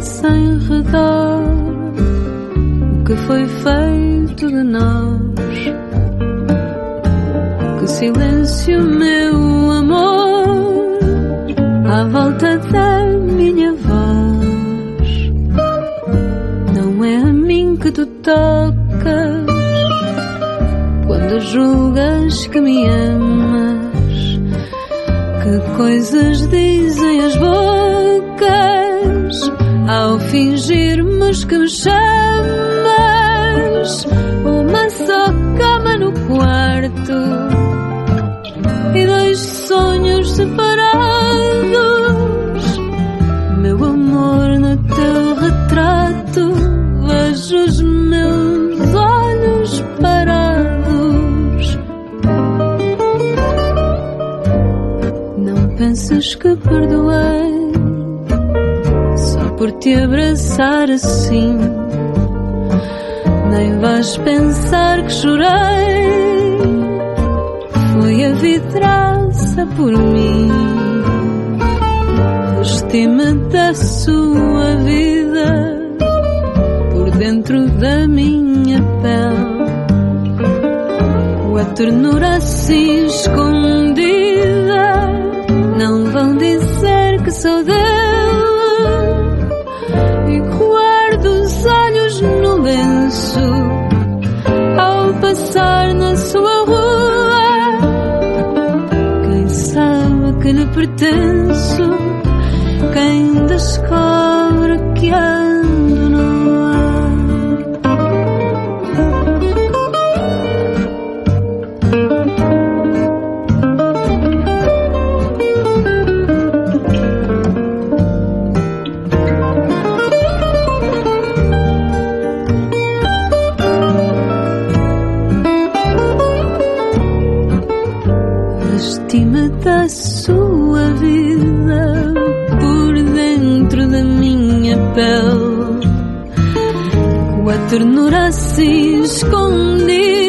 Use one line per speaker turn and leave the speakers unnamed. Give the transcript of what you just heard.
começa a enredar o que foi feito de nós. Que silêncio, meu amor, à volta da minha voz. Não é a mim que tu tocas quando julgas que me amas. Que coisas dizem as bocas ao fingirmos que me chamas. Uma só cama no quarto e dois sonhos separados. Meu amor, no teu retrato vejo os meus olhos parados. Não penses que perdoei só por te abraçar assim. Nem vais pensar que chorei, foi a vidraça por mim. Vesti-me da sua vida por dentro da minha pele. A ternura assim escondida, não vão dizer que sou dele. E guardo os olhos no lenço ao passar na sua rua. Quem sabe que lhe pertenço, quem descobre que ando no ar. Vesti-me da sua vida por dentro da minha pele, com a ternura assim escondida,